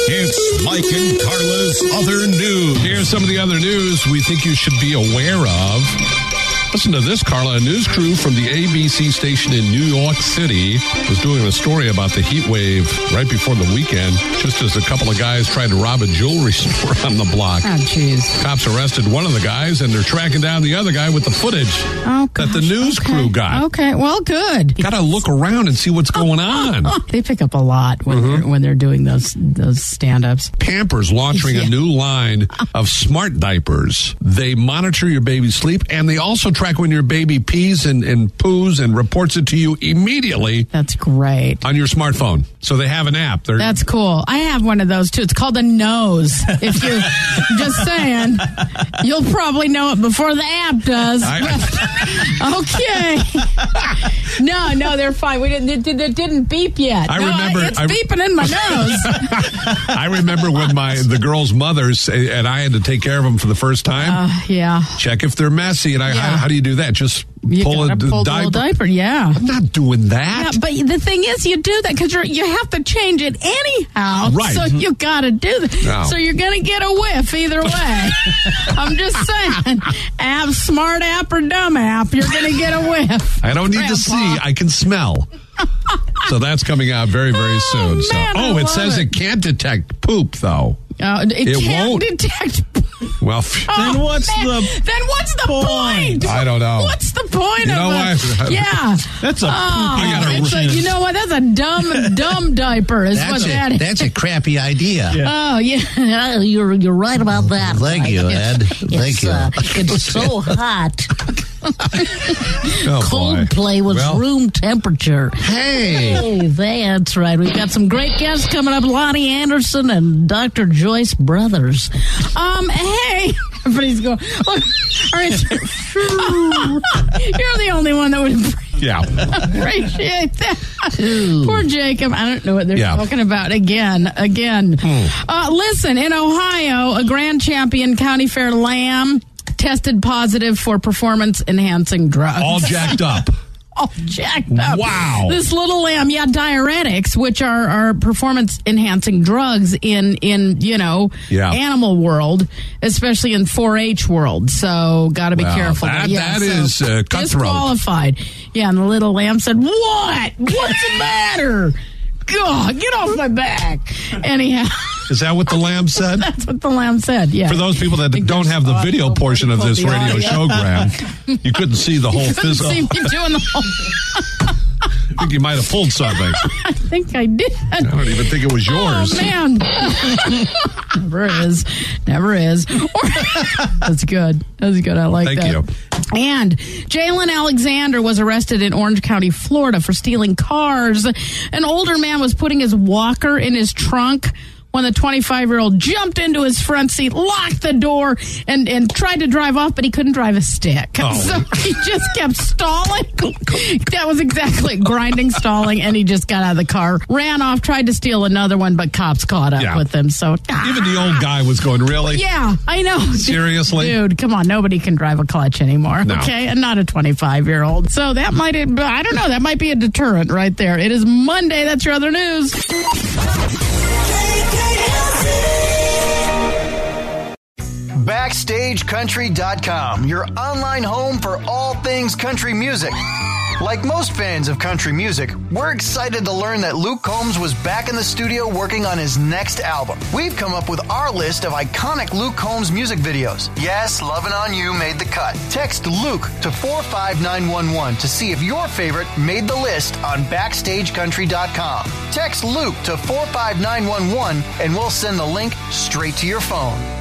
It's Mike and Carla's Other News. Here's some of the other news we think you should be aware of. Listen to this, Carla. A news crew from the ABC station in New York City was doing a story about the heat wave right before the weekend, just as a couple of guys tried to rob a jewelry store on the block. Oh, jeez. Cops arrested one of the guys, and they're tracking down the other guy with the footage that the news crew got. Okay, well, good. Got to look around and see what's going on. They pick up a lot when they're doing those stand-ups. Pampers launching a new line of smart diapers. They monitor your baby's sleep, and they also track when your baby pees and poos and reports it to you immediately. That's great. On your smartphone. So they have an app. That's cool. I have one of those, too. It's called a Nose. If you're just saying, you'll probably know it before the app does. Okay. No, they're fine. It didn't beep yet. It's beeping in my nose. I remember when the girls' mothers, and I had to take care of them for the first time. Yeah. Check if they're messy. And how do you do that? Just pull a diaper. Yeah. I'm not doing that. Yeah, but the thing is, you do that because you have to change it anyhow. Right. So you got to do that. No. So you're going to get a whiff either way. I'm just saying, smart app or dumb app, you're going to get a whiff. I don't need to see. I can smell. So that's coming out very, very soon. Man, it says it can't detect poop, though. It can't detect poop. Well, then what's the point? I don't know. What's the point of it? Yeah. That's a you know what? That's a dumb diaper is what that is. That's a crappy idea. Yeah. Oh, yeah. You're right about that. Thank you, Ed. Thank you. It's so hot. Coldplay was room temperature. Hey, that's right. We've got some great guests coming up. Lonnie Anderson and Dr. Joyce Brothers. Hey, everybody's going. Look, all right. You're the only one that would appreciate that. Poor Jacob. I don't know what they're talking about again. Listen, in Ohio, a Grand Champion County Fair lamb tested positive for performance-enhancing drugs. All jacked up. All jacked up. Wow. This little lamb, diuretics, which are performance-enhancing drugs in animal world, especially in 4-H world. So, got to be careful. That is cutthroat. Disqualified. Yeah, and the little lamb said, "What? What's the matter? God, get off my back." Anyhow. Is that what the lamb said? That's what the lamb said, yeah. For those people that don't have the video portion of this radio show, Graham, you couldn't see the whole physical. You couldn't see me doing the whole... I think you might have pulled something. I think I did. I don't even think it was yours. Oh, man. Never is. That's good. I like that. Thank you. And Jalen Alexander was arrested in Orange County, Florida for stealing cars. An older man was putting his walker in his trunk when the 25-year-old jumped into his front seat, locked the door, and tried to drive off, but he couldn't drive a stick. Oh. So he just kept stalling. That was exactly grinding, stalling, and he just got out of the car, ran off, tried to steal another one, but cops caught up with him. So even the old guy was going, really? Yeah, I know. Seriously? Dude, come on. Nobody can drive a clutch anymore, okay? And not a 25-year-old. So that I don't know, that might be a deterrent right there. It is Monday. That's your other news. BackstageCountry.com, your online home for all things country music. Like most fans of country music, we're excited to learn that Luke Combs was back in the studio working on his next album. We've come up with our list of iconic Luke Combs music videos. Yes, Lovin' On You made the cut. Text Luke to 45911 to see if your favorite made the list on BackstageCountry.com. Text Luke to 45911 and we'll send the link straight to your phone.